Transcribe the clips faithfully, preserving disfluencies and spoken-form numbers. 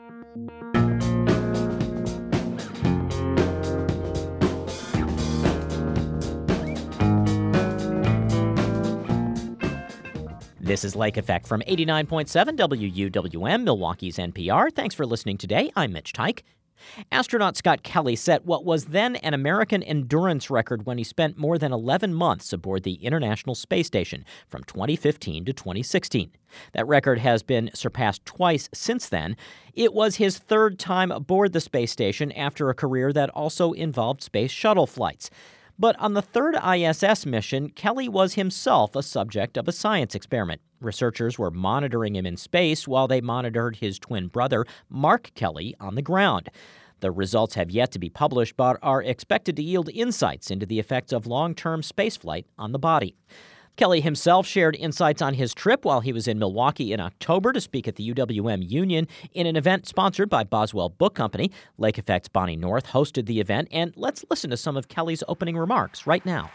This is Lake Effect from eighty-nine point seven W U W M, Milwaukee's N P R. Thanks for listening today. I'm Mitch Teich. Astronaut Scott Kelly set what was then an American endurance record when he spent more than eleven months aboard the International Space Station from twenty fifteen to twenty sixteen. That record has been surpassed twice since then. It was his third time aboard the space station after a career that also involved space shuttle flights. But on the third I S S mission, Kelly was himself a subject of a science experiment. Researchers were monitoring him in space while they monitored his twin brother, Mark Kelly, on the ground. The results have yet to be published, but are expected to yield insights into the effects of long-term spaceflight on the body. Kelly himself shared insights on his trip while he was in Milwaukee in October to speak at the U W M Union in an event sponsored by Boswell Book Company. Lake Effect's Bonnie North hosted the event, and let's listen to some of Kelly's opening remarks right now.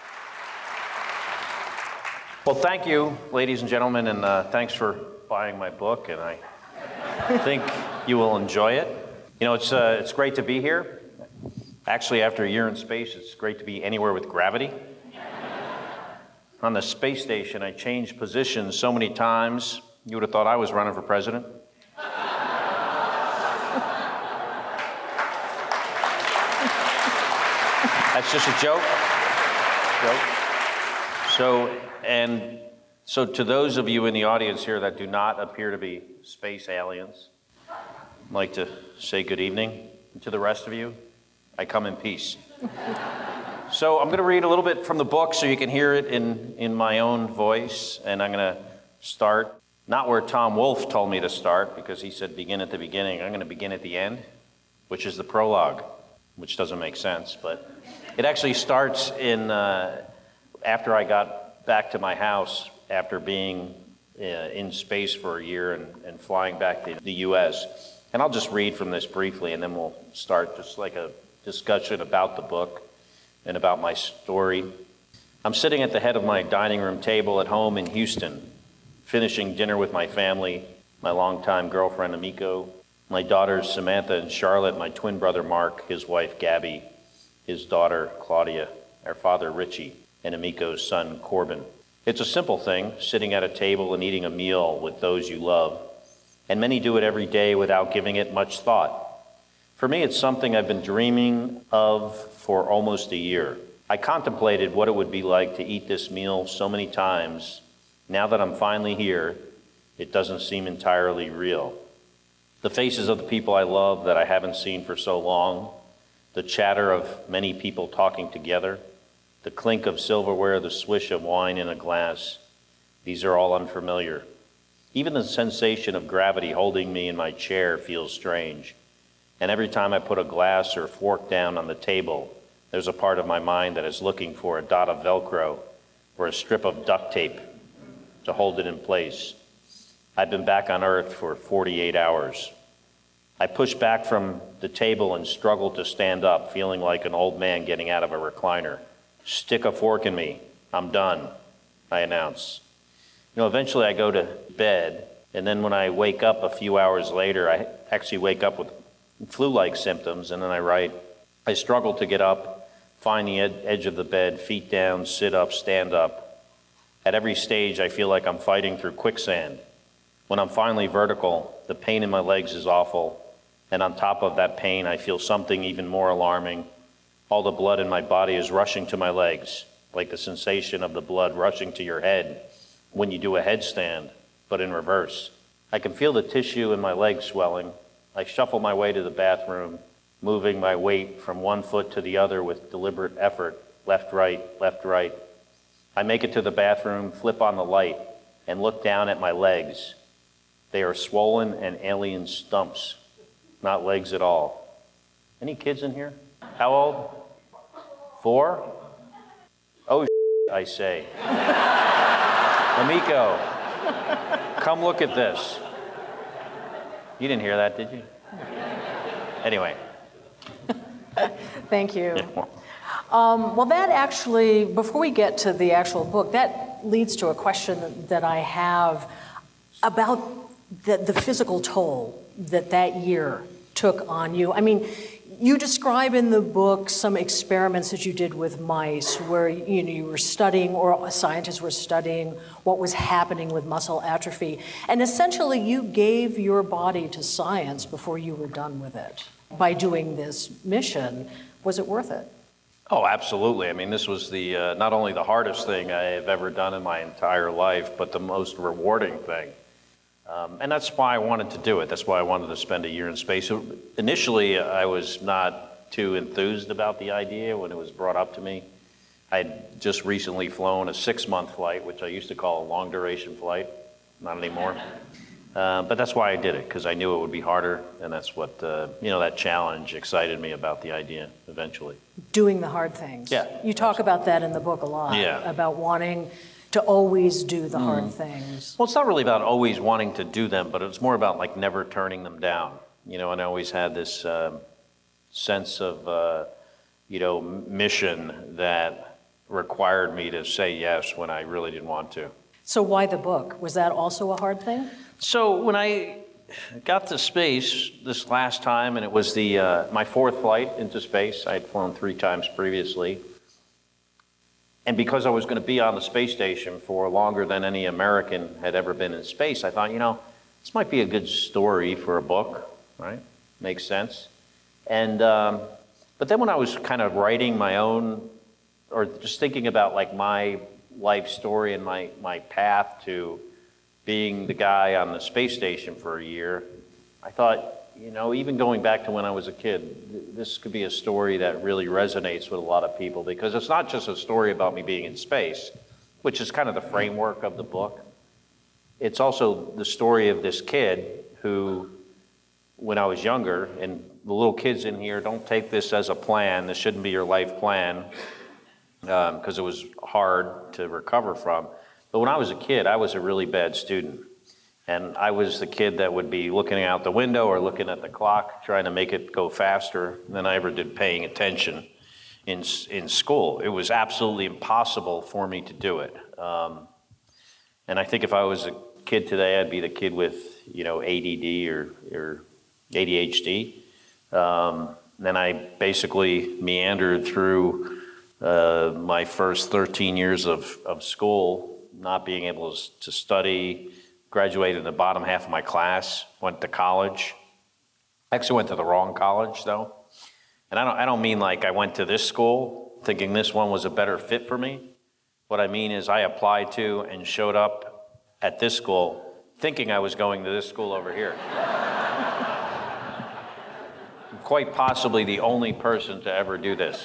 Well, thank you, ladies and gentlemen, and uh, thanks for buying my book, and I think you will enjoy it. You know, it's uh, it's great to be here. Actually, after a year in space, it's great to be anywhere with gravity. On the space station, I changed positions so many times, you would have thought I was running for president. That's just a joke. Joke. So, and so to those of you in the audience here that do not appear to be space aliens, I'd like to say good evening. And to the rest of you, I come in peace. So I'm going to read a little bit from the book so you can hear it in, in my own voice. And I'm going to start, not where Tom Wolfe told me to start, because he said begin at the beginning. I'm going to begin at the end, which is the prologue, which doesn't make sense. But it actually starts in uh, after I got back to my house after being uh, in space for a year and, and flying back to the U S. And I'll just read from this briefly, and then we'll start just like a discussion about the book and about my story. I'm sitting at the head of my dining room table at home in Houston, finishing dinner with my family, my longtime girlfriend, Amiko, my daughters, Samantha and Charlotte, my twin brother, Mark, his wife, Gabby, his daughter, Claudia, our father, Richie, and Amiko's son, Corbin. It's a simple thing, sitting at a table and eating a meal with those you love, and many do it every day without giving it much thought. For me, it's something I've been dreaming of for almost a year. I contemplated what it would be like to eat this meal so many times. Now that I'm finally here, it doesn't seem entirely real. The faces of the people I love that I haven't seen for so long, the chatter of many people talking together, the clink of silverware, the swish of wine in a glass, these are all unfamiliar. Even the sensation of gravity holding me in my chair feels strange. And every time I put a glass or fork down on the table, there's a part of my mind that is looking for a dot of Velcro or a strip of duct tape to hold it in place. I've been back on Earth for forty-eight hours. I push back from the table and struggle to stand up, feeling like an old man getting out of a recliner. Stick a fork in me. I'm done, I announce. You know, eventually I go to bed, and then when I wake up a few hours later, I actually wake up with flu-like symptoms, and then I write, I struggle to get up, find the ed- edge of the bed, feet down, sit up, stand up. At every stage, I feel like I'm fighting through quicksand. When I'm finally vertical, the pain in my legs is awful, and on top of that pain, I feel something even more alarming. All the blood in my body is rushing to my legs, like the sensation of the blood rushing to your head when you do a headstand, but in reverse. I can feel the tissue in my legs swelling. I shuffle my way to the bathroom, moving my weight from one foot to the other with deliberate effort, left, right, left, right. I make it to the bathroom, flip on the light, and look down at my legs. They are swollen and alien stumps, not legs at all. Any kids in here? How old? Four? Oh, I say. Amiko, come look at this. You didn't hear that, did you? Anyway. Thank you. Um, well, that actually, before we get to the actual book, that leads to a question that I have about the, the physical toll that that year took on you? I mean, you describe in the book some experiments that you did with mice where you know you were studying, or scientists were studying what was happening with muscle atrophy. And essentially you gave your body to science before you were done with it. By doing this mission, was it worth it? Oh, absolutely. I mean, this was the uh, not only the hardest thing I have ever done in my entire life, but the most rewarding thing. Um, and that's why I wanted to do it. That's why I wanted to spend a year in space. So initially, I was not too enthused about the idea when it was brought up to me. I had just recently flown a six-month flight, which I used to call a long-duration flight. Not anymore. Uh, but that's why I did it, because I knew it would be harder, and that's what, uh, you know, that challenge excited me about the idea eventually. Doing the hard things. Yeah. You talk absolutely. about that in the book a lot, yeah. about wanting to always do the mm. hard things. Well, it's not really about always wanting to do them, but it's more about like never turning them down. You know, and I always had this uh, sense of, uh, you know, mission that required me to say yes when I really didn't want to. So why the book? Was that also a hard thing? So when I got to space this last time, and it was the uh, my fourth flight into space. I had flown three times previously. And because I was going to be on the space station for longer than any American had ever been in space, I thought, you know, this might be a good story for a book, right? Makes sense. And um, but then when I was kind of writing my own, or just thinking about like my life story and my, my path to being the guy on the space station for a year, I thought, you know, even going back to when I was a kid, this could be a story that really resonates with a lot of people, because it's not just a story about me being in space, which is kind of the framework of the book. It's also the story of this kid who, when I was younger, and the little kids in here, don't take this as a plan. This shouldn't be your life plan, because um, it was hard to recover from. But when I was a kid, I was a really bad student. And I was the kid that would be looking out the window or looking at the clock, trying to make it go faster than I ever did paying attention in in school. It was absolutely impossible for me to do it. Um, and I think if I was a kid today, I'd be the kid with, you know, A D D or, or A D H D. Um, then I basically meandered through uh, my first thirteen years of, of school, not being able to study. Graduated in the bottom half of my class, went to college. I actually went to the wrong college, though. And I don't I don't mean like I went to this school thinking this one was a better fit for me. What I mean is I applied to and showed up at this school thinking I was going to this school over here. I'm quite possibly the only person to ever do this.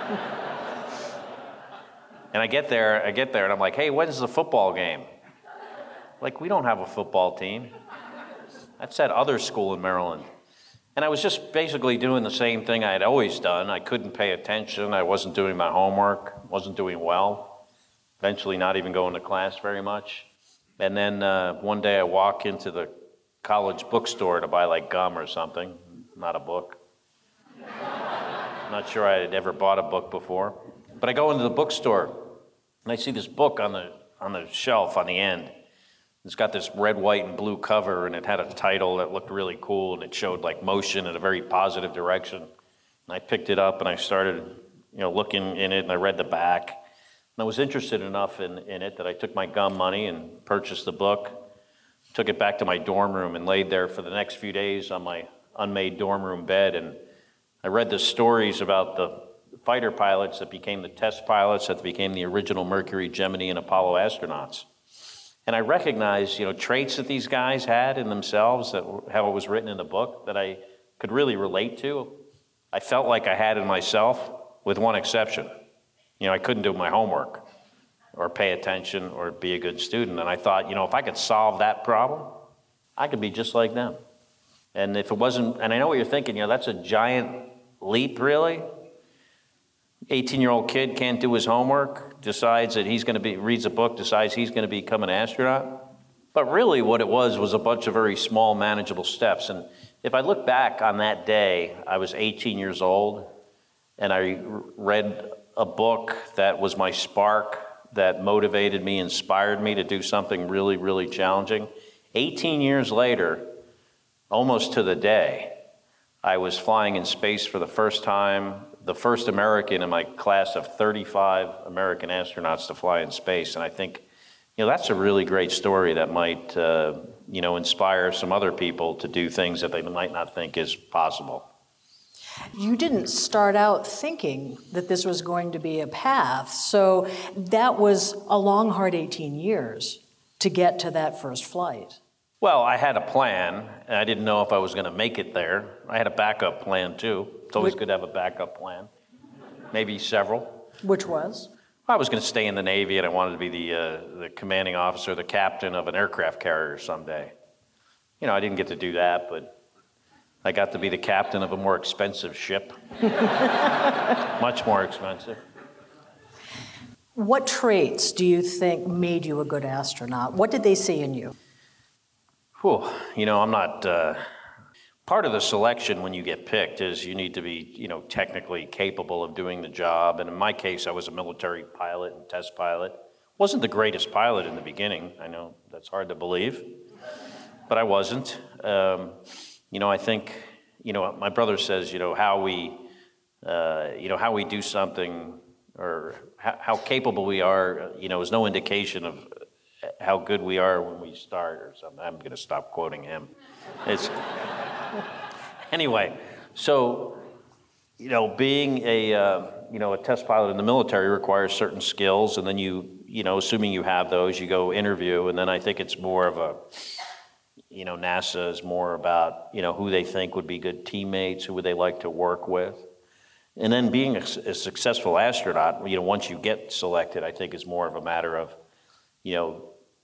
And I get there, I get there, and I'm like, hey, when's the football game? Like, we don't have a football team. That's that other school in Maryland. And I was just basically doing the same thing I had always done. I couldn't pay attention. I wasn't doing my homework, wasn't doing well. Eventually not even going to class very much. And then uh, one day I walk into the college bookstore to buy like gum or something, not a book. Not sure I had ever bought a book before. But I go into the bookstore and I see this book on the on the shelf on the end. It's got this red, white, and blue cover, and it had a title that looked really cool, and it showed like motion in a very positive direction. And I picked it up and I started, you know, looking in it, and I read the back. And I was interested enough in, in it that I took my gum money and purchased the book, took it back to my dorm room, and laid there for the next few days on my unmade dorm room bed. And I read the stories about the fighter pilots that became the test pilots, that became the original Mercury, Gemini, and Apollo astronauts. And I recognized, you know, traits that these guys had in themselves, that how it was written in the book, that I could really relate to. I felt like I had in myself, with one exception. You know, I couldn't do my homework or pay attention or be a good student. And I thought, you know, if I could solve that problem, I could be just like them. And if it wasn't, and I know what you're thinking, you know, that's a giant leap, really. eighteen-year-old kid can't do his homework, decides that he's going to be, reads a book, decides he's going to become an astronaut. But really what it was was a bunch of very small, manageable steps. And if I look back on that day, I was eighteen years old, and I read a book that was my spark, that motivated me, inspired me to do something really, really challenging. eighteen years later, almost to the day, I was flying in space for the first time, the first American in my class of thirty-five American astronauts to fly in space. And I think, you know, that's a really great story that might, uh, you know, inspire some other people to do things that they might not think is possible. You didn't start out thinking that this was going to be a path, so that was a long, hard eighteen years to get to that first flight. Well, I had a plan, and I didn't know if I was going to make it there. I had a backup plan, too. It's always good to have a backup plan, maybe several. Which was? I was going to stay in the Navy, and I wanted to be the, uh, the commanding officer, the captain of an aircraft carrier someday. You know, I didn't get to do that, but I got to be the captain of a more expensive ship. Much more expensive. What traits do you think made you a good astronaut? What did they see in you? Whew, you know, I'm not, uh, part of the selection when you get picked is you need to be, you know, technically capable of doing the job. And in my case, I was a military pilot and test pilot. Wasn't the greatest pilot in the beginning. I know that's hard to believe, but I wasn't. Um, you know, I think, you know, my brother says, you know, how we, uh, you know, how we do something or how, how capable we are, you know, is no indication of how good we are when we start or something. I'm going to stop quoting him. It's anyway, so, you know, being a, uh, you know, a test pilot in the military requires certain skills, and then you, you know, assuming you have those, you go interview, and then I think it's more of a, you know, NASA is more about, you know, who they think would be good teammates, who would they like to work with. And then being a, a successful astronaut, you know, once you get selected, I think is more of a matter of, you know,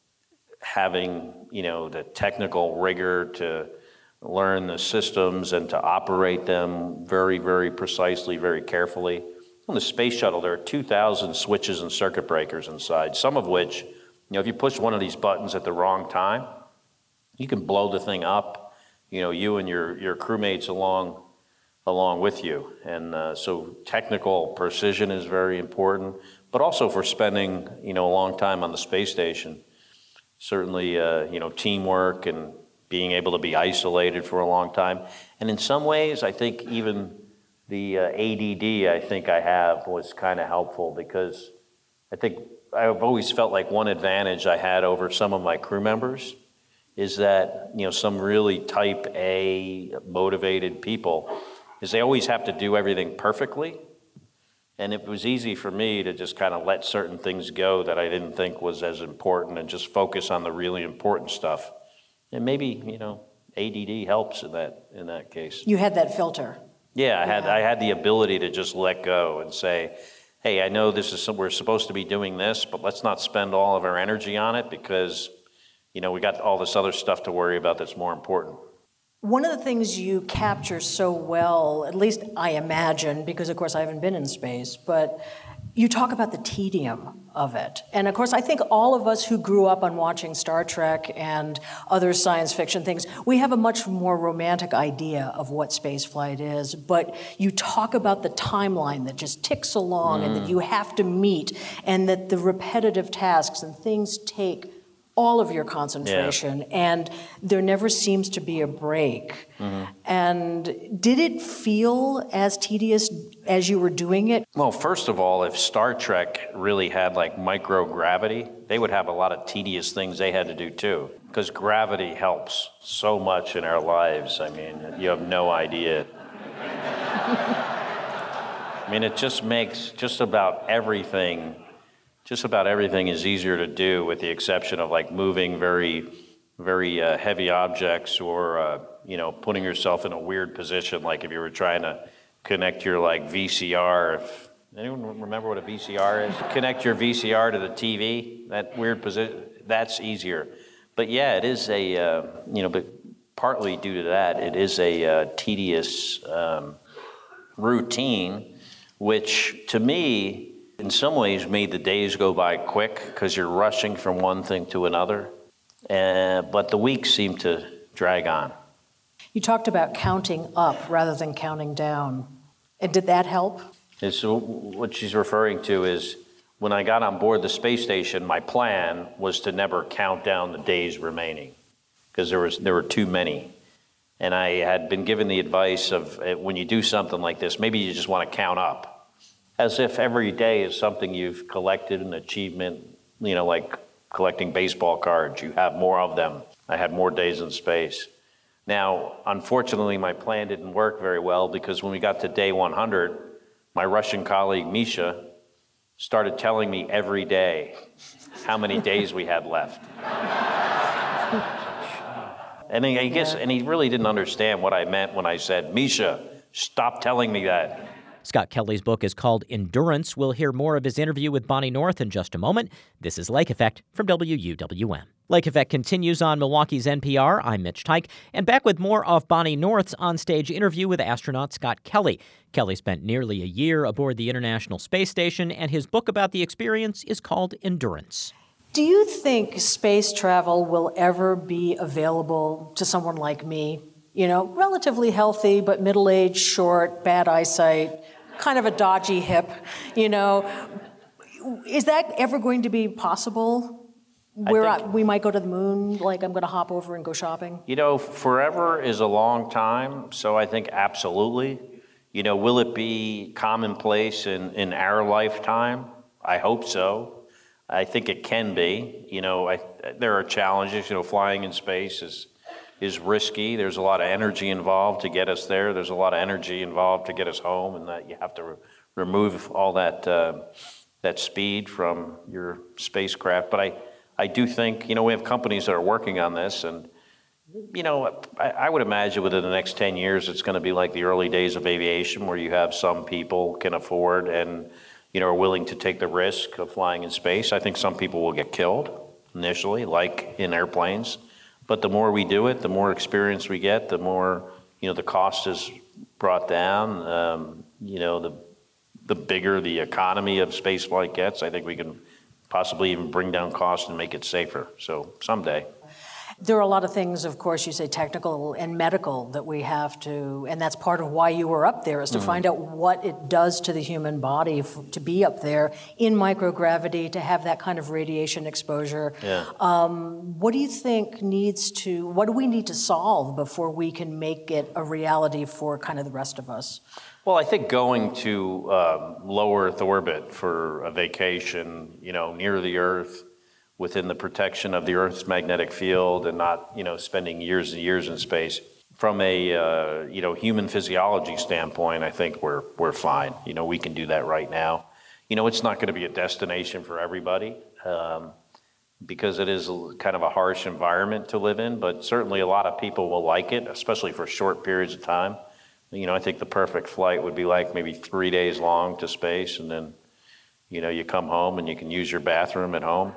having, you know, the technical rigor to learn the systems and to operate them very, very precisely, very carefully. On the space shuttle, there are two thousand switches and circuit breakers inside, some of which, you know, if you push one of these buttons at the wrong time, you can blow the thing up, you know, you and your, your crewmates along along with you. And uh, so technical precision is very important, but also for spending, you know, a long time on the space station. Certainly, uh, you know, teamwork and being able to be isolated for a long time. And in some ways, I think even the uh, A D D I think I have was kind of helpful, because I think I've always felt like one advantage I had over some of my crew members is that, you know, some really type A motivated people is they always have to do everything perfectly. And it was easy for me to just kind of let certain things go that I didn't think was as important and just focus on the really important stuff. And maybe, you know, A D D helps in that in that case. You had that filter. Yeah, I had Yeah. I had the ability to just let go and say, hey, I know this is some, we're supposed to be doing this, but let's not spend all of our energy on it because, you know, we got all this other stuff to worry about that's more important. One of the things you capture so well, at least I imagine, because of course I haven't been in space, but you talk about the tedium of it. And of course I think all of us who grew up on watching Star Trek and other science fiction things, we have a much more romantic idea of what spaceflight is, but you talk about the timeline that just ticks along mm. and that you have to meet, and that the repetitive tasks and things take all of your concentration, yeah. and there never seems to be a break. Mm-hmm. And did it feel as tedious as you were doing it? Well, first of all, if Star Trek really had like microgravity, they would have a lot of tedious things they had to do too, because gravity helps so much in our lives. I mean, you have no idea. I mean, it just makes just about everything Just about everything is easier to do, with the exception of like moving very, very uh, heavy objects, or uh, you know, putting yourself in a weird position, like if you were trying to connect your like V C R. If anyone remember what a V C R is? Connect your V C R to the T V. That weird position. That's easier. But yeah, it is a uh, you know, but partly due to that, it is a uh, tedious um, routine, which to me, in some ways, made the days go by quick because you're rushing from one thing to another. Uh, but the weeks seem to drag on. You talked about counting up rather than counting down. And did that help? And so what she's referring to is when I got on board the space station, my plan was to never count down the days remaining because there was there were too many. And I had been given the advice of uh, when you do something like this, maybe you just want to count up, as if every day is something you've collected, an achievement, you know, like collecting baseball cards. You have more of them. I had more days in space. Now, unfortunately, my plan didn't work very well because when we got to day one hundred, my Russian colleague, Misha, started telling me every day how many days we had left. And I guess, and he really didn't understand what I meant when I said, Misha, stop telling me that. Scott Kelly's book is called Endurance. We'll hear more of his interview with Bonnie North in just a moment. This is Lake Effect from W U W M. Lake Effect continues on Milwaukee's N P R. I'm Mitch Tyke, and back with more of Bonnie North's onstage interview with astronaut Scott Kelly. Kelly spent nearly a year aboard the International Space Station, and his book about the experience is called Endurance. Do you think space travel will ever be available to someone like me? You know, relatively healthy, but middle-aged, short, bad eyesight, kind of a dodgy hip, you know. Is that ever going to be possible? Where I think, I, we might go to the moon, like I'm going to hop over and go shopping? You know, forever is a long time, so I think absolutely. You know, will it be commonplace in, in our lifetime? I hope so. I think it can be. You know, I, there are challenges. You know, flying in space is is risky. There's a lot of energy involved to get us there. There's a lot of energy involved to get us home, and that you have to re- remove all that uh, that speed from your spacecraft. But I, I do think, you know, we have companies that are working on this, and you know, I, I would imagine within the next ten years, it's going to be like the early days of aviation, where you have some people can afford and you know, are willing to take the risk of flying in space. I think some people will get killed initially, like in airplanes. But the more we do it, the more experience we get, the more, you know, the cost is brought down. Um, you know, the the bigger the economy of spaceflight gets, I think we can possibly even bring down costs and make it safer. So someday. There are a lot of things, of course, you say technical and medical that we have to, and that's part of why you were up there, is to mm-hmm. find out what it does to the human body f- to be up there in microgravity, to have that kind of radiation exposure. Yeah. Um, what do you think needs to, what do we need to solve before we can make it a reality for kind of the rest of us? Well, I think going to um, low Earth orbit for a vacation, you know, near the Earth, within the protection of the Earth's magnetic field, and not, you know, spending years and years in space. From a, uh, you know, human physiology standpoint, I think we're we're fine. You know, we can do that right now. You know, it's not going to be a destination for everybody um, because it is kind of a harsh environment to live in, but certainly a lot of people will like it, especially for short periods of time. You know, I think the perfect flight would be like maybe three days long to space, and then you know, you come home and you can use your bathroom at home.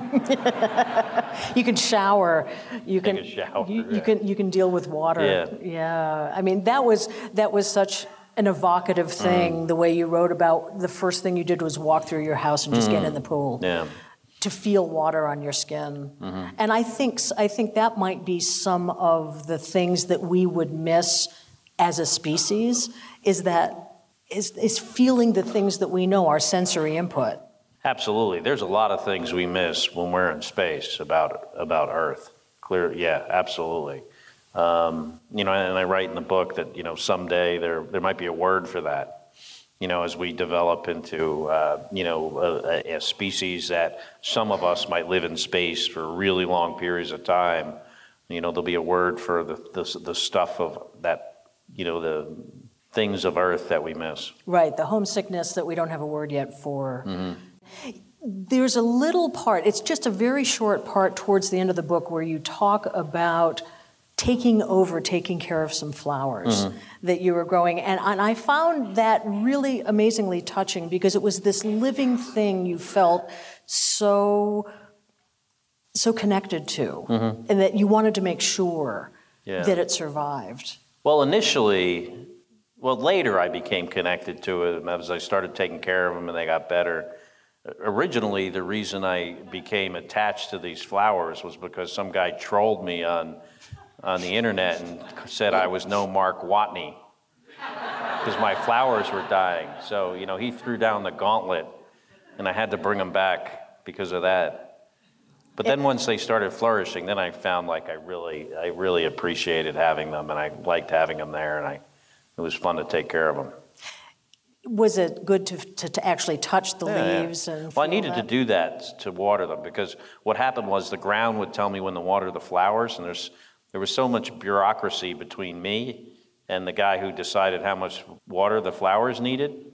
You can shower. You can, can shower, you, yeah. you can you can deal with water. Yeah. Yeah. I mean, that was that was such an evocative thing. Mm. The way you wrote about the first thing you did was walk through your house and just mm. get in the pool. Yeah. To feel water on your skin. Mm-hmm. And I think I think that might be some of the things that we would miss as a species. Is that Is, is feeling the things that we know, our sensory input. Absolutely. There's a lot of things we miss when we're in space about about Earth. Clear, yeah, absolutely. Um, you know, and I write in the book that, you know, someday there there might be a word for that. You know, as we develop into, uh, you know, a, a species that some of us might live in space for really long periods of time. You know, there'll be a word for the the, the stuff of that, you know, the things of Earth that we miss. Right, the homesickness that we don't have a word yet for. Mm-hmm. There's a little part, it's just a very short part towards the end of the book where you talk about taking over, taking care of some flowers mm-hmm. that you were growing. And, and I found that really amazingly touching because it was this living thing you felt so, so connected to, mm-hmm. and that you wanted to make sure yeah. that it survived. Well, initially... Well, later I became connected to it as I started taking care of them and they got better. Originally, the reason I became attached to these flowers was because some guy trolled me on on the internet and said I was no Mark Watney because my flowers were dying. So, you know, he threw down the gauntlet and I had to bring them back because of that. But then once they started flourishing, then I found like I really, I really appreciated having them, and I liked having them there, and I, it was fun to take care of them. Was it good to to, to actually touch the Yeah, leaves? yeah. And Well, I feel needed that? to do that to water them, because what happened was the ground would tell me when to water the flowers, and there's there was so much bureaucracy between me and the guy who decided how much water the flowers needed,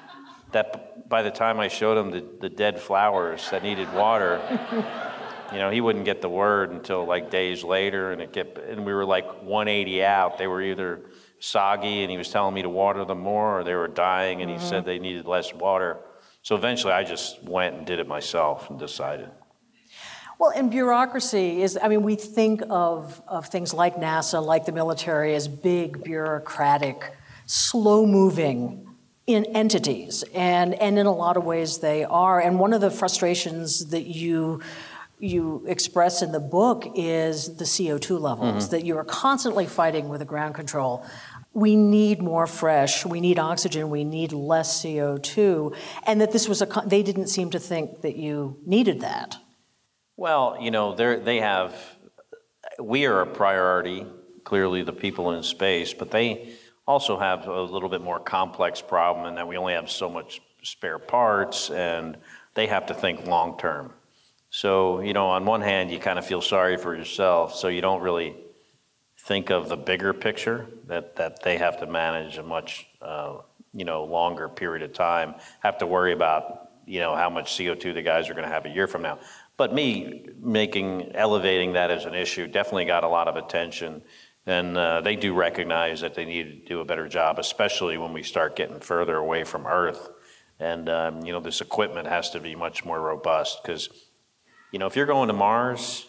that by the time I showed him the, the dead flowers that needed water, you know, he wouldn't get the word until like days later, and it get and we were like one eighty out. They were either soggy, and he was telling me to water them more, or they were dying, and he said they needed less water. So eventually I just went and did it myself and decided. Well, and bureaucracy is, I mean, we think of, of things like NASA, like the military, as big, bureaucratic, slow-moving in entities. And, and in a lot of ways they are. And one of the frustrations that you you express in the book is the C O two levels, mm-hmm. that you are constantly fighting with the ground control. We need more fresh, we need oxygen, we need less C O two, and that this was a, they didn't seem to think that you needed that. Well, you know, they have, we are a priority, clearly the people in space, but they also have a little bit more complex problem in that we only have so much spare parts, and they have to think long term. So, you know, on one hand, you kind of feel sorry for yourself, so you don't really think of the bigger picture, that, that they have to manage a much, uh, you know, longer period of time, have to worry about, you know, how much C O two the guys are going to have a year from now. But me making, elevating that as an issue definitely got a lot of attention, and uh, they do recognize that they need to do a better job, especially when we start getting further away from Earth. And, um, you know, this equipment has to be much more robust, because, you know, if you're going to Mars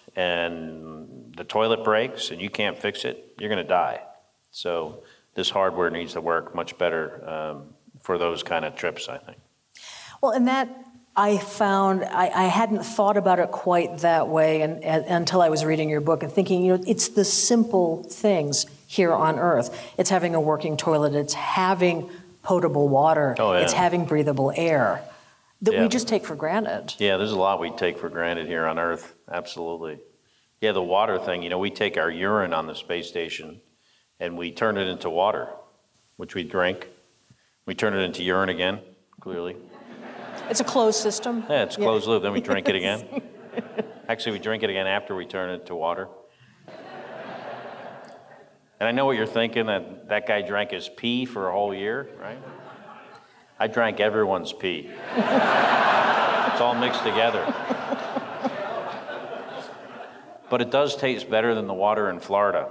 and the toilet breaks and you can't fix it, you're going to die. So this hardware needs to work much better um, for those kind of trips, I think. Well, and that I found, I, I hadn't thought about it quite that way and, and, until I was reading your book and thinking, you know, it's the simple things here on Earth. It's having a working toilet, it's having potable water, oh, yeah. it's having breathable air that yeah. we just take for granted. Yeah, there's a lot we take for granted here on Earth, absolutely. Yeah, the water thing, you know, we take our urine on the space station and we turn it into water, which we drink. We turn it into urine again, clearly. It's a closed system. Yeah, it's closed yeah. loop, then we drink it again. Actually, we drink it again after we turn it to water. And I know what you're thinking, that that guy drank his pee for a whole year, right? I drank everyone's pee. It's all mixed together. But it does taste better than the water in Florida.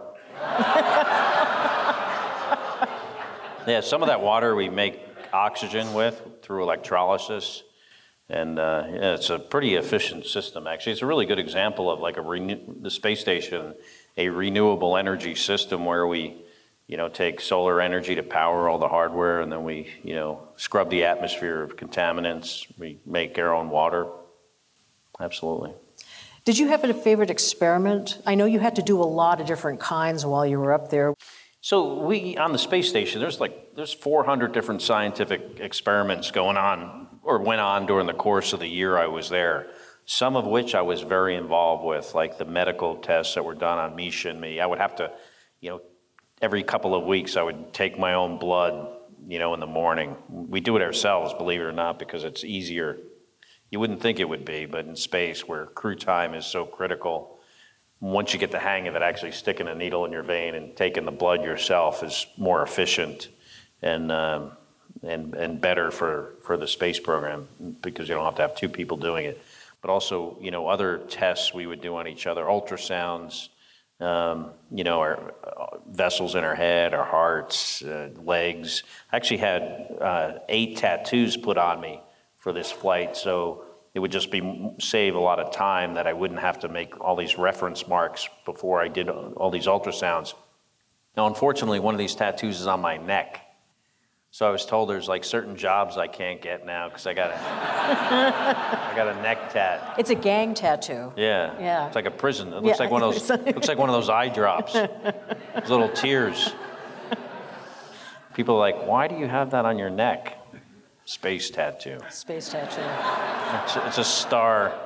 Yeah, some of that water we make oxygen with through electrolysis, and uh, yeah, it's a pretty efficient system. Actually, it's a really good example of like a renew- the space station, a renewable energy system where we, you know, take solar energy to power all the hardware, and then we, you know, scrub the atmosphere of contaminants. We make our own water. Absolutely. Did you have a favorite experiment? I know you had to do a lot of different kinds while you were up there. So we, on the space station, there's like, there's four hundred different scientific experiments going on, or went on during the course of the year I was there. Some of which I was very involved with, like the medical tests that were done on Misha and me. I would have to, you know, every couple of weeks I would take my own blood, you know, in the morning. We do it ourselves, believe it or not, because it's easier. You wouldn't think it would be, but in space where crew time is so critical, once you get the hang of it, actually sticking a needle in your vein and taking the blood yourself is more efficient and um, and and better for, for the space program, because you don't have to have two people doing it. But also, you know, other tests we would do on each other, ultrasounds, um, you know, our uh, vessels in our head, our hearts, uh, legs. I actually had uh, eight tattoos put on me for this flight, so it would just be save a lot of time that I wouldn't have to make all these reference marks before I did all these ultrasounds. Now, unfortunately, one of these tattoos is on my neck. So I was told there's like certain jobs I can't get now because I got a I got a neck tat. It's a gang tattoo. Yeah. Yeah. It's like a prison. It looks Yeah. like one of those looks like one of those eye drops. Those little tears. People are like, why do you have that on your neck? Space tattoo. Space tattoo. It's, it's a star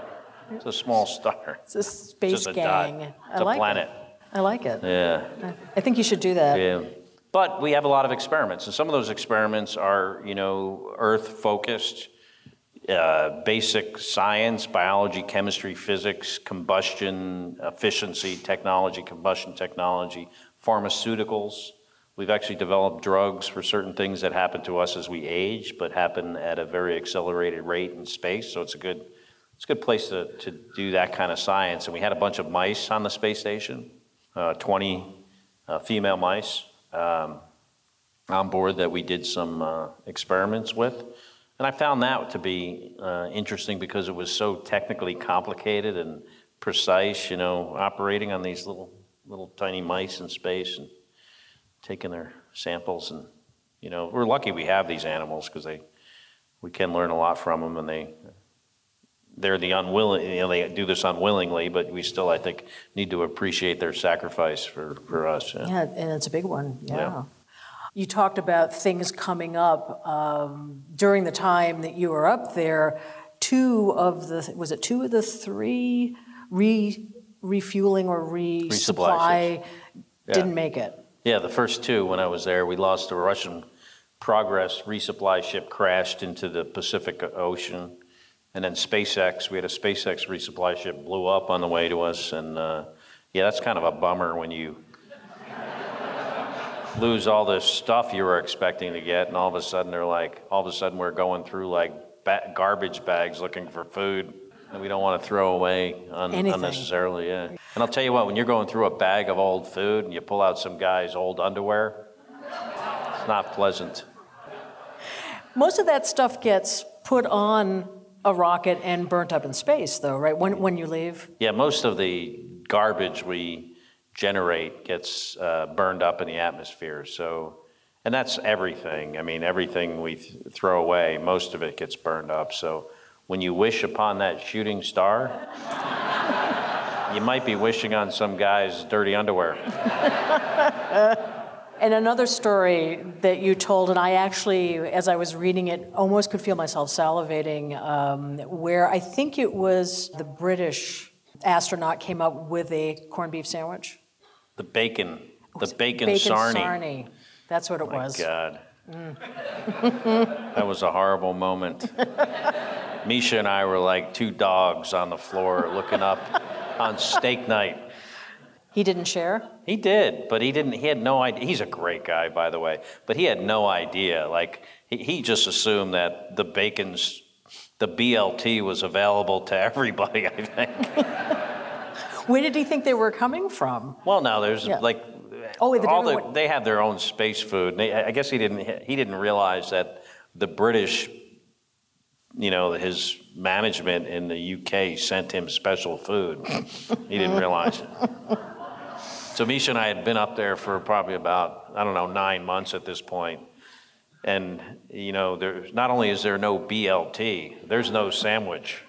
It's a small star. It's a space It's just a gang. dot. I It's a like planet. It. I like it. Yeah. I think you should do that. Yeah. But we have a lot of experiments, and some of those experiments are, you know, Earth-focused, uh, basic science, biology, chemistry, physics, combustion, efficiency, technology, combustion technology, pharmaceuticals. We've actually developed drugs for certain things that happen to us as we age, but happen at a very accelerated rate in space. So it's a good, it's a good place to, to do that kind of science. And we had a bunch of mice on the space station, uh, twenty uh, female mice. Um, on board that we did some uh, experiments with. And I found that to be uh, interesting because it was so technically complicated and precise, you know, operating on these little little tiny mice in space and taking their samples. And, you know, we're lucky we have these animals because they we can learn a lot from them, and they they're the unwilling, you know, they do this unwillingly, but we still, I think, need to appreciate their sacrifice for, for us. Yeah. Yeah, and it's a big one. Yeah. Yeah. You talked about things coming up um, during the time that you were up there. Two of the, was it two of the three re, refueling or resupply Resupply Yeah. didn't make it? Yeah, the first two, when I was there, we lost a Russian Progress resupply ship, crashed into the Pacific Ocean. And then SpaceX, we had a SpaceX resupply ship, blew up on the way to us. And uh, yeah, that's kind of a bummer when you lose all this stuff you were expecting to get, and all of a sudden they're like, all of a sudden we're going through like ba- garbage bags looking for food that we don't want to throw away un- unnecessarily. Yeah. And I'll tell you what, when you're going through a bag of old food and you pull out some guy's old underwear, it's not pleasant. Most of that stuff gets put on a rocket and burnt up in space, though, right? When when you leave. Yeah, most of the garbage we generate gets uh, burned up in the atmosphere. So, and that's everything. I mean, everything we th- throw away, most of it gets burned up. So, when you wish upon that shooting star, you might be wishing on some guy's dirty underwear. And another story that you told, and I actually, as I was reading it, almost could feel myself salivating, um, where I think it was the British astronaut came up with a corned beef sandwich. The bacon, the bacon, Bacon sarnie. sarnie. That's what it My was. God. That was a horrible moment. Misha and I were like two dogs on the floor looking up on steak night. He didn't share? He did, but he didn't, he had no idea. He's a great guy, by the way, but he had no idea. Like, he, he just assumed that the bacon's, the B L T was available to everybody, I think. Where did he think they were coming from? Well, now there's Yeah. like, Oh, wait, the all different the, one- they have their own space food. And they, I guess he didn't, he didn't realize that the British, you know, his management in the U K sent him special food. He didn't realize it. So Misha and I had been up there for probably about, I don't know, nine months at this point. And, you know, there's, not only is there no B L T, there's no sandwich.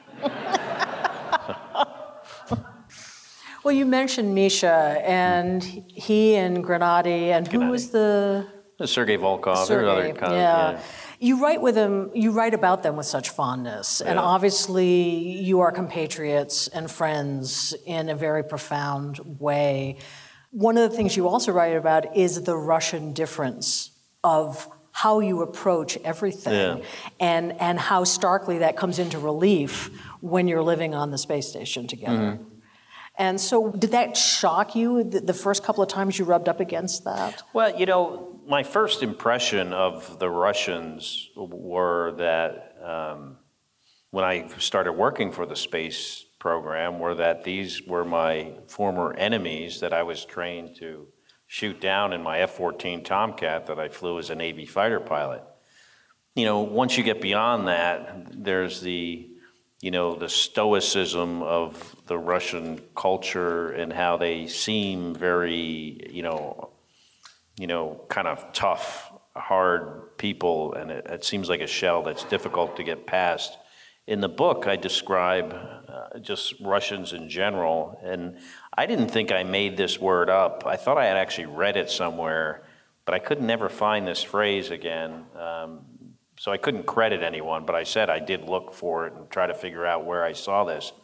Well, you mentioned Misha, and he and Granati, and who Gennady. was the... Sergei Volkov, Sergei, there's other kind yeah. of, yeah. You write with them, you write about them with such fondness, and Yeah. obviously you are compatriots and friends in a very profound way. One of the things you also write about is the Russian difference of how you approach everything, Yeah. and, and how starkly that comes into relief when you're living on the space station together. Mm-hmm. And so did that shock you the, the first couple of times you rubbed up against that? Well, you know, my first impression of the Russians were that um, when I started working for the space program, were that these were my former enemies that I was trained to shoot down in my F fourteen Tomcat that I flew as a Navy fighter pilot. You know, once you get beyond that, there's the, you know, the stoicism of the Russian culture and how they seem very, you know, you know, kind of tough, hard people, and it, it seems like a shell that's difficult to get past. In the book, I describe uh, just Russians in general, and I didn't think I made this word up. I thought I had actually read it somewhere, but I could never find this phrase again, um, so I couldn't credit anyone, but I said I did look for it and try to figure out where I saw this.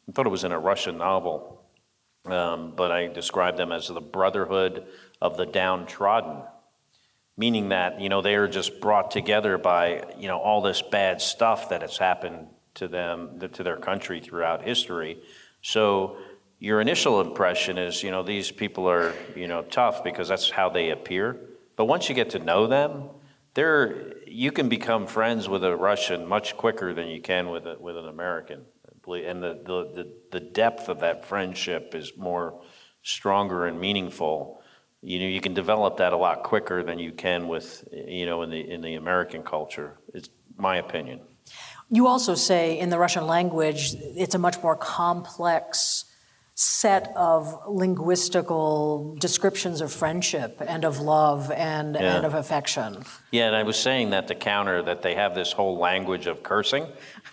I thought it was in a Russian novel, um, but I described them as the brotherhood of the downtrodden, meaning that, you know, they are just brought together by, you know, all this bad stuff that has happened to them, to their country throughout history. So your initial impression is, you know, these people are, you know, tough because that's how they appear. But once you get to know them, they're, you can become friends with a Russian much quicker than you can with a, with an American. And the, the, the, the depth of that friendship is more stronger and meaningful. You know, you can develop that a lot quicker than you can with, you know, in the in the American culture. It's my opinion. You also say in the Russian language, it's a much more complex set of linguistical descriptions of friendship and of love and, yeah. and of affection. Yeah, and I was saying that to counter that they have this whole language of cursing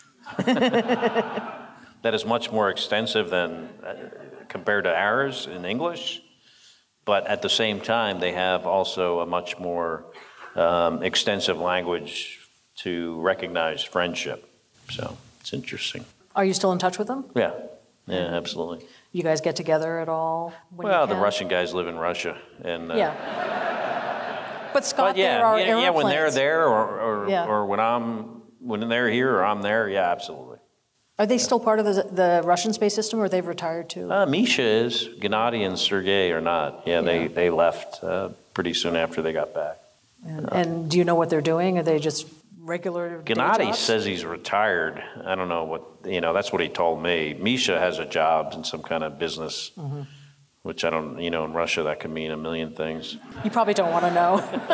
that is much more extensive than uh, compared to ours in English. But at the same time, they have also a much more um, extensive language to recognize friendship. So it's interesting. Are you still in touch with them? Yeah, yeah, absolutely. You guys get together at all? When well, you the can? Russian guys live in Russia, and uh, yeah. But Scott, but yeah, there are yeah, airplanes. yeah, when they're there, or or, Yeah. or when I'm when they're here, or I'm there, yeah, absolutely. Are they still part of the, the Russian space system, or they've retired too? Uh, Misha is. Gennady and Sergei are not. Yeah, they Yeah. they left uh, pretty soon after they got back. And, and do you know what they're doing? Are they just regular day Gennady jobs? says he's retired. I don't know what, you know, that's what he told me. Misha has a job in some kind of business, mm-hmm. which I don't, you know, in Russia that could mean a million things. You probably don't want to know.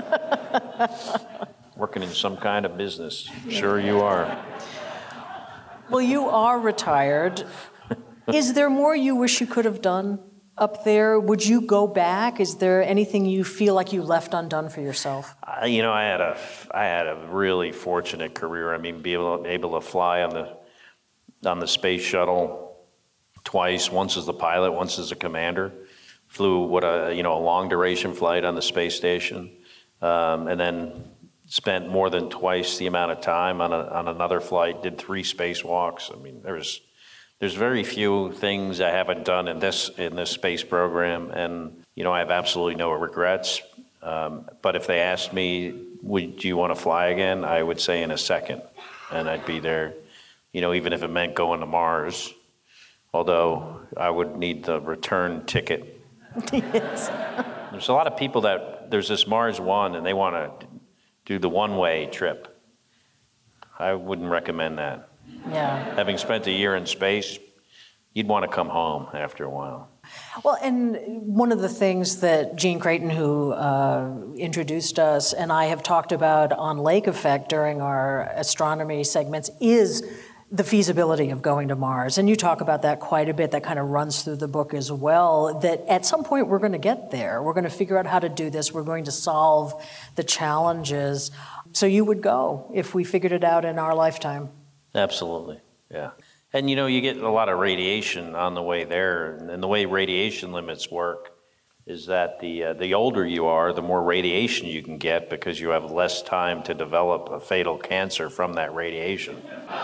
Working in some kind of business. Sure you are. Well, you are retired. Is there more you wish you could have done up there? Would you go back? Is there anything you feel like you left undone for yourself? Uh, you know, I had a, I had a really fortunate career. I mean, be able, able to fly on the, on the space shuttle twice. Once as the pilot, once as a commander. Flew what a, you know, a long duration flight on the space station, um, and then spent more than twice the amount of time on a, on another flight. Did three spacewalks. I mean, there's. There's very few things I haven't done in this in this space program, and you know I have absolutely no regrets. Um, but if they asked me, "Would you want to fly again?" I would say in a second, and I'd be there. You know, even if it meant going to Mars, although I would need the return ticket. Yes. There's a lot of people that there's this Mars One, and they want to do the one-way trip. I wouldn't recommend that. Yeah. Having spent a year in space, you'd want to come home after a while. Well, and one of the things that Gene Creighton, who uh, introduced us, and I have talked about on Lake Effect during our astronomy segments is the feasibility of going to Mars. And you talk about that quite a bit. That kind of runs through the book as well, that at some point we're going to get there. We're going to figure out how to do this. We're going to solve the challenges. So you would go if we figured it out in our lifetime. Absolutely, yeah. And you know, you get a lot of radiation on the way there, and the way radiation limits work is that the uh, the older you are, the more radiation you can get because you have less time to develop a fatal cancer from that radiation.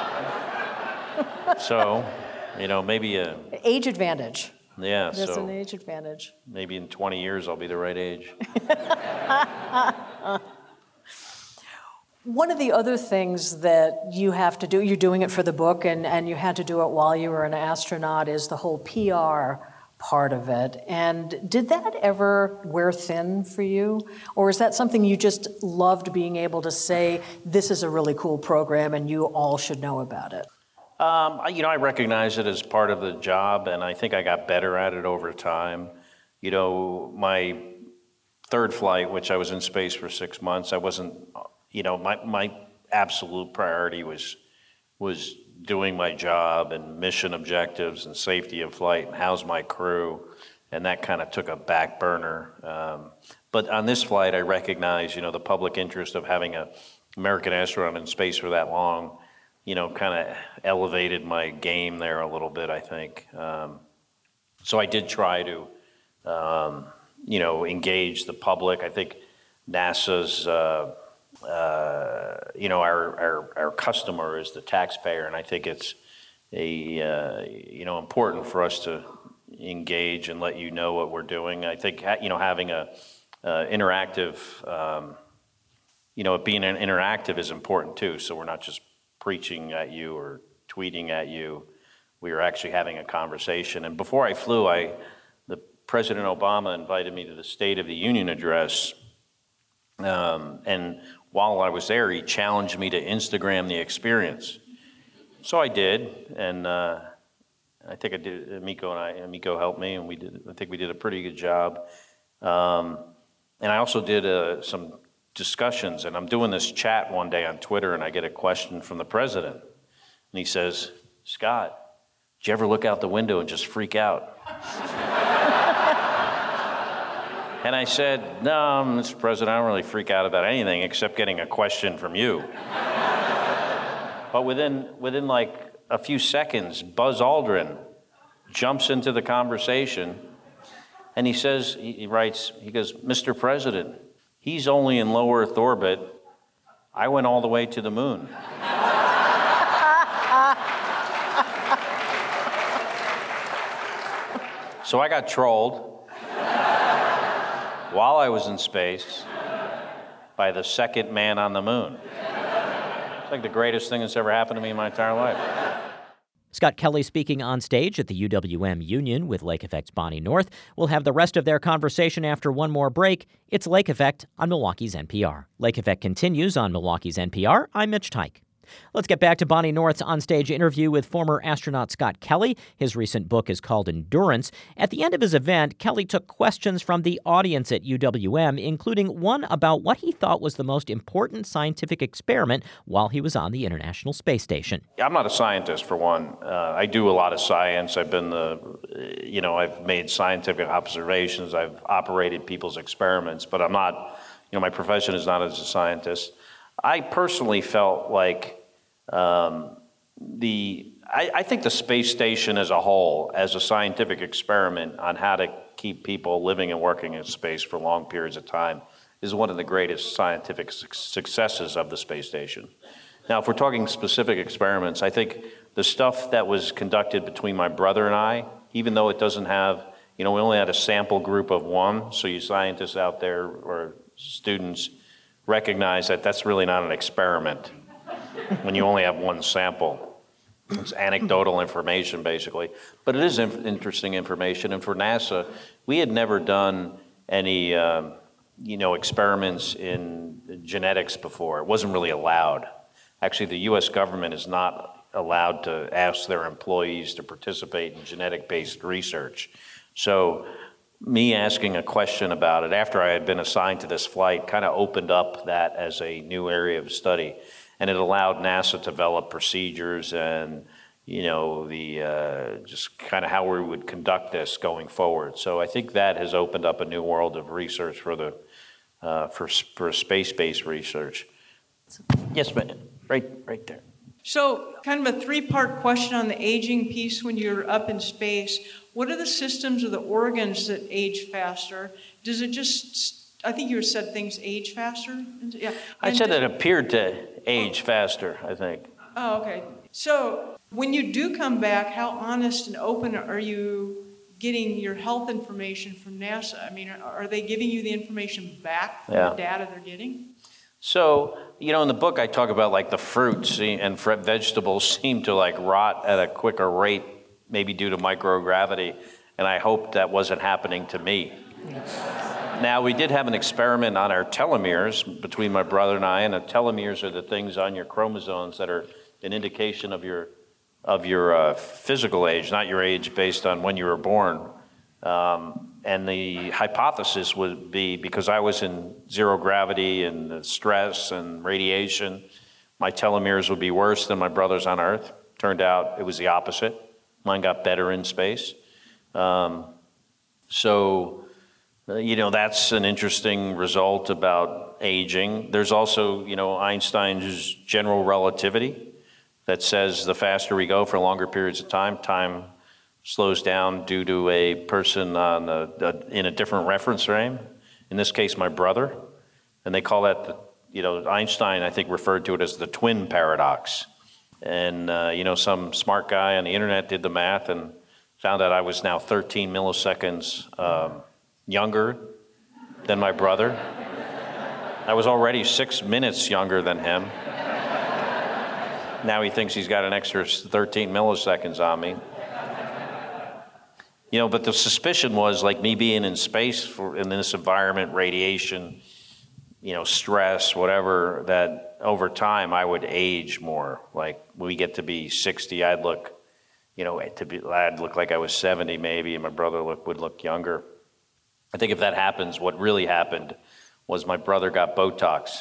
So, you know, maybe a age advantage. Yeah, There's so an age advantage. Maybe in twenty years I'll be the right age. One of the other things that you have to do, you're doing it for the book, and, and you had to do it while you were an astronaut, is the whole P R part of it. And did that ever wear thin for you? Or is that something you just loved being able to say, this is a really cool program and you all should know about it? Um, you know, I recognize it as part of the job, and I think I got better at it over time. You know, my third flight, which I was in space for six months, I wasn't... You know, my, my absolute priority was was doing my job and mission objectives and safety of flight and how's my crew, and that kind of took a back burner. Um, but on this flight, I recognized, you know, the public interest of having an American astronaut in space for that long, you know, kind of elevated my game there a little bit, I think. Um, so I did try to, um, you know, engage the public. I think NASA's... Uh, Uh, you know, our, our our customer is the taxpayer, and I think it's a uh, you know important for us to engage and let you know what we're doing. I think you know having a uh, interactive, um, you know, being an interactive is important too. So we're not just preaching at you or tweeting at you. We were actually having a conversation. And before I flew, I the President Obama invited me to the State of the Union address, um, and while I was there, he challenged me to Instagram the experience. So I did, and uh, I think I did. Miko and I, Miko helped me, and we did. I think we did a pretty good job. Um, and I also did uh, some discussions, and I'm doing this chat one day on Twitter, and I get a question from the president, and he says, "Scott, did you ever look out the window and just freak out?" And I said, "No, Mister President, I don't really freak out about anything except getting a question from you." But within within like a few seconds, Buzz Aldrin jumps into the conversation, and he says, he, he writes, he goes, "Mister President, he's only in low Earth orbit. I went all the way to the moon." So I got trolled while I was in space by the second man on the moon. It's like the greatest thing that's ever happened to me in my entire life. Scott Kelly speaking on stage at the U W M Union with Lake Effect's Bonnie North. We'll have the rest of their conversation after one more break. It's Lake Effect on Milwaukee's N P R. Lake Effect continues on Milwaukee's N P R. I'm Mitch Teich. Let's get back to Bonnie North's onstage interview with former astronaut Scott Kelly. His recent book is called Endurance. At the end of his event, Kelly took questions from the audience at U W M, including one about what he thought was the most important scientific experiment while he was on the International Space Station. I'm not a scientist, for one. Uh, I do a lot of science. I've been the, you know, I've made scientific observations. I've operated people's experiments, but I'm not, you know, my profession is not as a scientist. I personally felt like Um, the I, I think the space station as a whole, as a scientific experiment on how to keep people living and working in space for long periods of time, is one of the greatest scientific su- successes of the space station. Now, if we're talking specific experiments, I think the stuff that was conducted between my brother and I, even though it doesn't have, you know, we only had a sample group of one, so you scientists out there or students recognize that that's really not an experiment when you only have one sample. It's anecdotal information, basically. But it is inf- interesting information. And for NASA, we had never done any, um, you know, experiments in genetics before. It wasn't really allowed. Actually, the U S government is not allowed to ask their employees to participate in genetic-based research. So me asking a question about it after I had been assigned to this flight kind of opened up that as a new area of study. And it allowed NASA to develop procedures and, you know, the uh, just kind of how we would conduct this going forward. So I think that has opened up a new world of research for the uh, for for space-based research. Yes, ma'am. Right, right there. So, kind of a three-part question on the aging piece. When you're up in space, what are the systems or the organs that age faster? Does it just I think you said things age faster? Yeah. I and said does, it appeared to age faster, I think. Oh, okay. So when you do come back, how honest and open are you getting your health information from NASA? I mean, are they giving you the information back from Yeah. the data they're getting? So, you know, in the book I talk about like the fruits and vegetables seem to like rot at a quicker rate, maybe due to microgravity, and I hope that wasn't happening to me. Now, we did have an experiment on our telomeres between my brother and I, and the telomeres are the things on your chromosomes that are an indication of your of your uh, physical age, not your age based on when you were born. Um, and the hypothesis would be, because I was in zero gravity and stress and radiation, my telomeres would be worse than my brother's on Earth. Turned out it was the opposite. Mine got better in space. Um, so... You know, that's an interesting result about aging. There's also, you know, Einstein's general relativity that says the faster we go for longer periods of time, time slows down due to a person on a, a, in a different reference frame. In this case, my brother. And they call that, the, you know, Einstein, I think, referred to it as the twin paradox, And, uh, you know, some smart guy on the internet did the math and found out I was now thirteen milliseconds um, younger than my brother. I was already six minutes younger than him. Now he thinks he's got an extra thirteen milliseconds on me. You know, but the suspicion was, like, me being in space for, in this environment, radiation, you know, stress, whatever, that over time I would age more. Like, when we get to be sixty, I'd look, you know, to be, I'd look like I was seventy maybe, and my brother look, would look younger. I think if that happens, what really happened was my brother got Botox.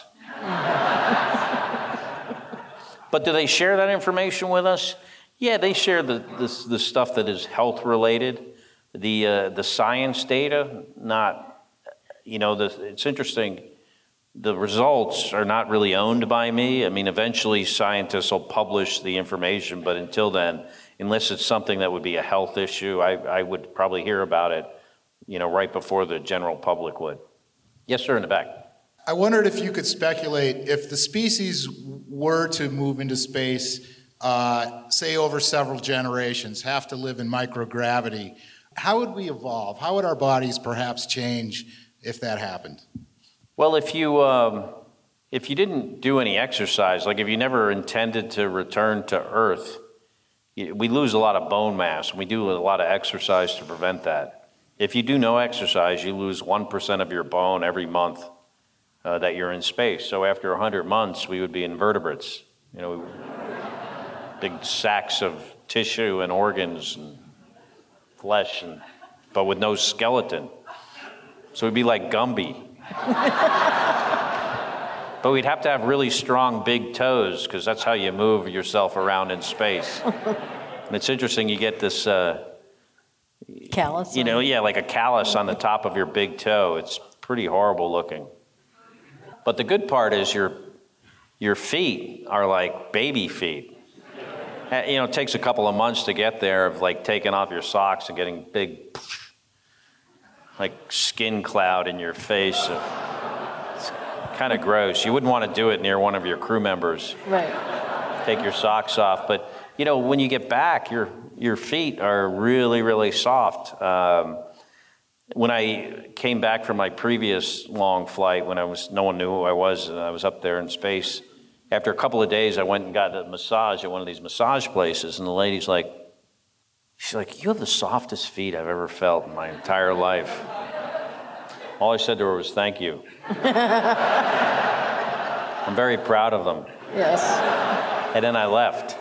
But do they share that information with us? Yeah, they share the, the, the stuff that is health related. The uh, the science data, not, you know, the, it's interesting. The results are not really owned by me. I mean, eventually scientists will publish the information, but until then, unless it's something that would be a health issue, I, I would probably hear about it, you know, right before the general public would. Yes, sir, in the back. I wondered if you could speculate if the species were to move into space, uh, say over several generations, have to live in microgravity. How would we evolve? How would our bodies perhaps change if that happened? Well, if you um, if you didn't do any exercise, like if you never intended to return to Earth, we lose a lot of bone mass. We do a lot of exercise to prevent that. If you do no exercise, you lose one percent of your bone every month uh, that you're in space. So after one hundred months, we would be invertebrates. You know, big sacks of tissue and organs and flesh, and, but with no skeleton. So we'd be like Gumby. But we'd have to have really strong big toes, because that's how you move yourself around in space. And it's interesting, you get this, uh, Callus? you know, yeah, like a callus on the top of your big toe. It's pretty horrible looking. But the good part is your your feet are like baby feet. You know, it takes a couple of months to get there, of like taking off your socks and getting big, like skin cloud in your face. It's kind of gross. You wouldn't want to do it near one of your crew members. Right. Take your socks off. But, you know, when you get back, your your feet are really, really soft. Um, when I came back from my previous long flight, when I was, no one knew who I was, and I was up there in space, after a couple of days, I went and got a massage at one of these massage places, and the lady's like, she's like, you have the softest feet I've ever felt in my entire life. All I said to her was, thank you. I'm very proud of them. Yes. And then I left.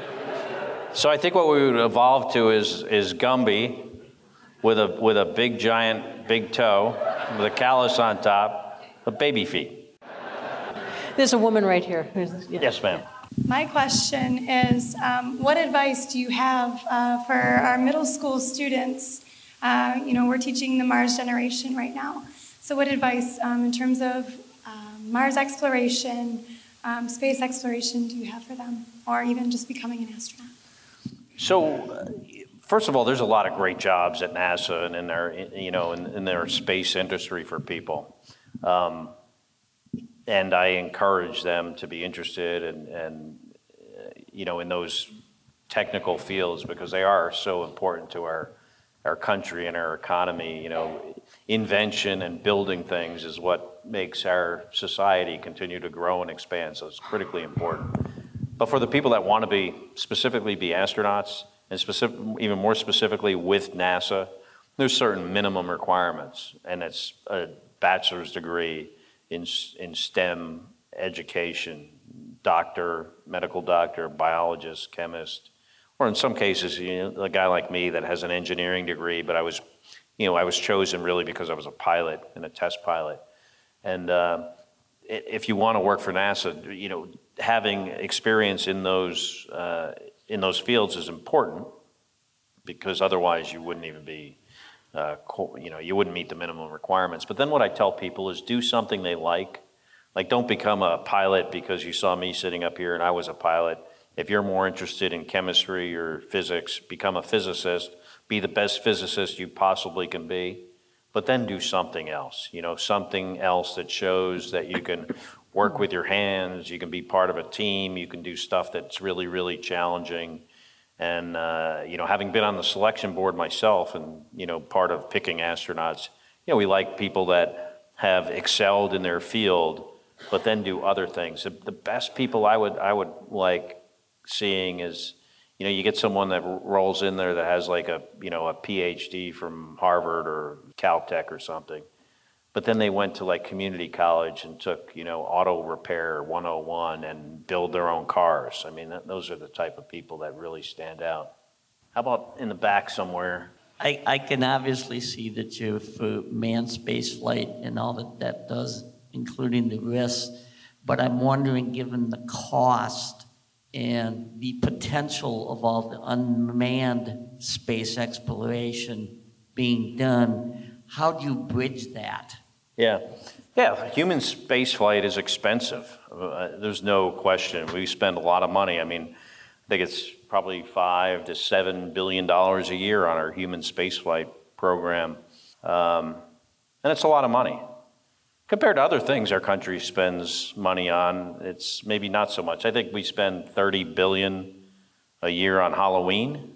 So I think what we would evolve to is is Gumby with a with a big giant big toe with a callus on top, but baby feet. There's a woman right here. Who's, yeah. Yes, ma'am. My question is, um, what advice do you have uh, for our middle school students? Uh, you know, we're teaching the Mars generation right now. So what advice um, in terms of um, Mars exploration, um, space exploration do you have for them? Or even just becoming an astronaut? So, uh, first of all, there's a lot of great jobs at NASA and in their, you know, in, in their space industry for people. Um, And I encourage them to be interested and, and uh, you know, in those technical fields, because they are so important to our our country and our economy. You know, invention and building things is what makes our society continue to grow and expand. So it's critically important. But for the people that want to be specifically be astronauts, and specific, even more specifically with NASA, there's certain minimum requirements, and it's a bachelor's degree in in STEM education, doctor, medical doctor, biologist, chemist, or in some cases, you know, a guy like me that has an engineering degree, but I was, you know, I was chosen really because I was a pilot and a test pilot. And uh, if you want to work for NASA, you know, having experience in those uh, in those fields is important, because otherwise you wouldn't even be. Uh, you know, you wouldn't meet the minimum requirements. But then what I tell people is do something they like. Like, don't become a pilot because you saw me sitting up here and I was a pilot. If you're more interested in chemistry or physics, become a physicist. Be the best physicist you possibly can be. But then do something else. You know, something else that shows that you can work with your hands, you can be part of a team, you can do stuff that's really, really challenging. And, uh, you know, having been on the selection board myself and, you know, part of picking astronauts, you know, we like people that have excelled in their field, but then do other things. The, the best people I would I would like seeing is, you know, you get someone that rolls in there that has like a, you know, a P H D from Harvard or Caltech or something, but then they went to like community college and took, you know, auto repair one oh one and build their own cars. I mean, that, those are the type of people that really stand out. How about in the back somewhere? I, I can obviously see that you're for manned space flight and all that that does, including the risks, but I'm wondering, given the cost and the potential of all the unmanned space exploration being done, how do you bridge that? Yeah, yeah. Human space flight is expensive. Uh, there's no question. We spend a lot of money. I mean, I think it's probably five to seven billion dollars a year on our human space flight program, um, and it's a lot of money. Compared to other things our country spends money on, it's maybe not so much. I think we spend thirty billion dollars a year on Halloween.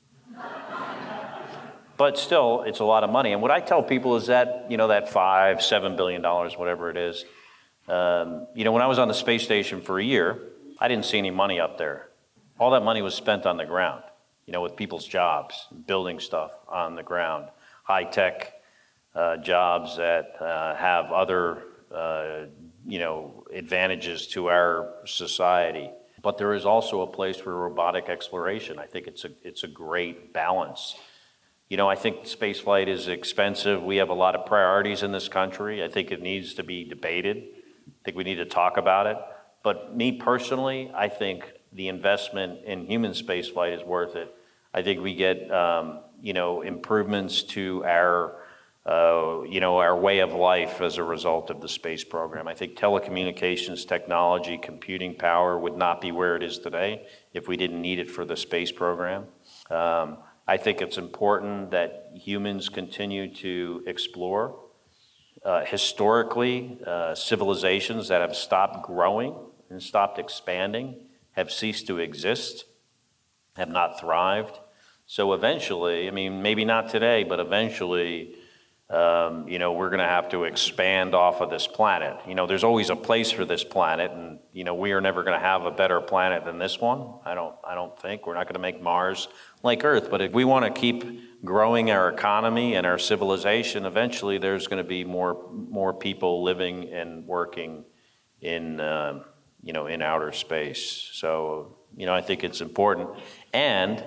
But still, it's a lot of money. And what I tell people is that, you know, that five, seven billion dollars, whatever it is, um, you know, when I was on the space station for a year, I didn't see any money up there. All that money was spent on the ground, you know, with people's jobs, building stuff on the ground, high-tech Uh, jobs that uh, have other, uh, you know, advantages to our society. But there is also a place for robotic exploration. I think it's a it's a great balance. You know, I think space flight is expensive. We have a lot of priorities in this country. I think it needs to be debated. I think we need to talk about it. But me personally, I think the investment in human space flight is worth it. I think we get, um, you know, improvements to our Uh, you know, our way of life as a result of the space program. I think telecommunications technology, computing power would not be where it is today if we didn't need it for the space program. Um, I think it's important that humans continue to explore. Uh, historically, uh, civilizations that have stopped growing and stopped expanding have ceased to exist, have not thrived. So eventually, I mean, maybe not today, but eventually, Um, you know, we're going to have to expand off of this planet. You know, there's always a place for this planet, and you know, we are never going to have a better planet than this one. I don't, I don't think we're not going to make Mars like Earth. But if we want to keep growing our economy and our civilization, eventually there's going to be more, more people living and working in, uh, you know, in outer space. So, you know, I think it's important. And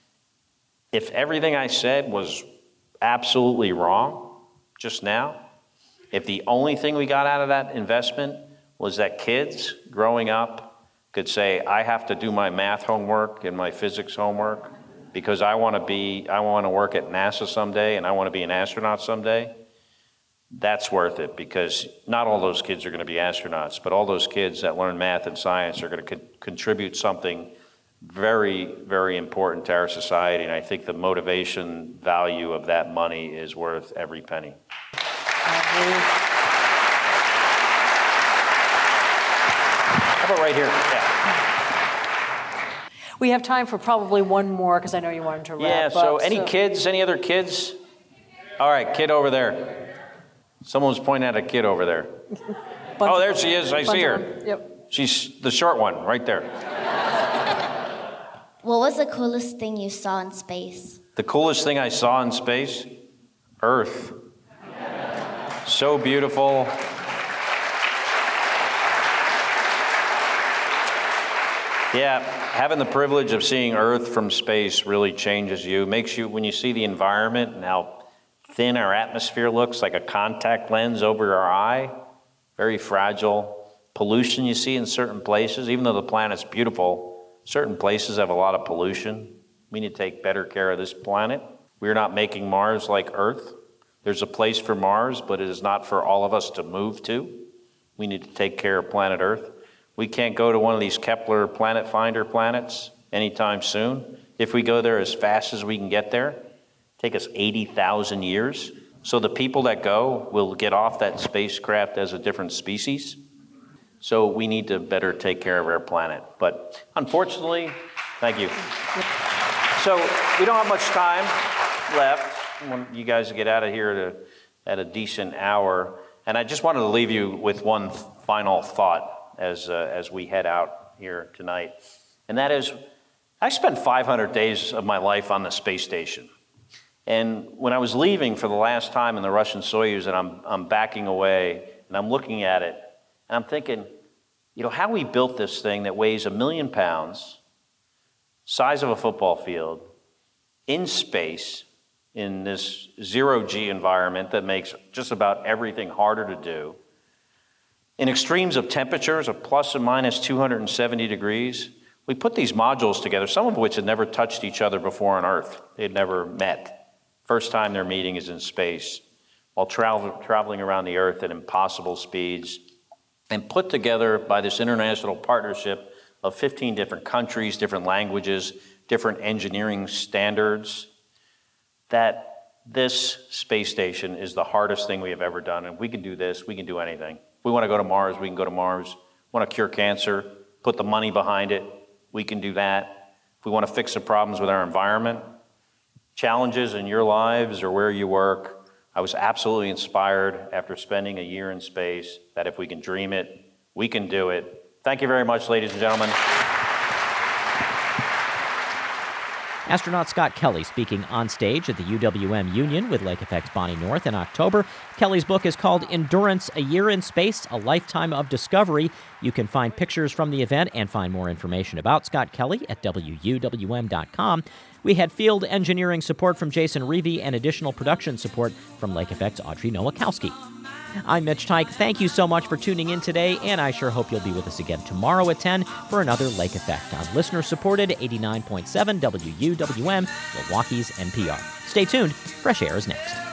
if everything I said was absolutely wrong just now, if the only thing we got out of that investment was that kids growing up could say, I have to do my math homework and my physics homework because I want to be, I want to work at NASA someday and I want to be an astronaut someday, that's worth it, because not all those kids are going to be astronauts, but all those kids that learn math and science are going to co- contribute something very, very important to our society, and I think the motivation value of that money is worth every penny. How about right here? Yeah. We have time for probably one more, because I know you wanted to wrap yeah, up. so any so. kids, any other kids? All right, kid over there. Someone was pointing at a kid over there. Oh, there she is. I see her. Yep. She's the short one right there. What was the coolest thing you saw in space? The coolest thing I saw in space? Earth. So beautiful. Yeah, having the privilege of seeing Earth from space really changes you. Makes you, when you see the environment and how thin our atmosphere looks, like a contact lens over your eye, very fragile. Pollution you see in certain places, even though the planet's beautiful, certain places have a lot of pollution. We need to take better care of this planet. We're not making Mars like Earth. There's a place for Mars, but it is not for all of us to move to. We need to take care of planet Earth. We can't go to one of these Kepler Planet Finder planets anytime soon. If we go there as fast as we can get there, take us eighty thousand years. So the people that go will get off that spacecraft as a different species. So we need to better take care of our planet. But unfortunately, thank you. So we don't have much time left. I want you guys to get out of here at a, at a decent hour. And I just wanted to leave you with one final thought as, uh, as we head out here tonight. And that is, I spent five hundred days of my life on the space station. And when I was leaving for the last time in the Russian Soyuz, and I'm, I'm backing away, and I'm looking at it, and I'm thinking, you know, how we built this thing that weighs a million pounds, size of a football field, in space, in this zero-G environment that makes just about everything harder to do, in extremes of temperatures of plus and minus two hundred seventy degrees. We put these modules together, some of which had never touched each other before on Earth. They had never met. First time they're meeting is in space, while travel, traveling around the Earth at impossible speeds, and put together by this international partnership of fifteen different countries, different languages, different engineering standards, that this space station is the hardest thing we have ever done. And we can do this, we can do anything. If we want to go to Mars, we can go to Mars. We want to cure cancer, put the money behind it, we can do that. If we want to fix the problems with our environment, challenges in your lives or where you work, I was absolutely inspired after spending a year in space that if we can dream it, we can do it. Thank you very much, ladies and gentlemen. Astronaut Scott Kelly speaking on stage at the U W M Union with Lake Effect's Bonnie North in October. Kelly's book is called Endurance, A Year in Space, A Lifetime of Discovery. You can find pictures from the event and find more information about Scott Kelly at W U W M dot com. We had field engineering support from Jason Reevey and additional production support from Lake Effect's Audrey Nowakowski. I'm Mitch Teich. Thank you so much for tuning in today, and I sure hope you'll be with us again tomorrow at ten for another Lake Effect on listener-supported eighty-nine point seven W U W M, Milwaukee's N P R. Stay tuned. Fresh Air is next.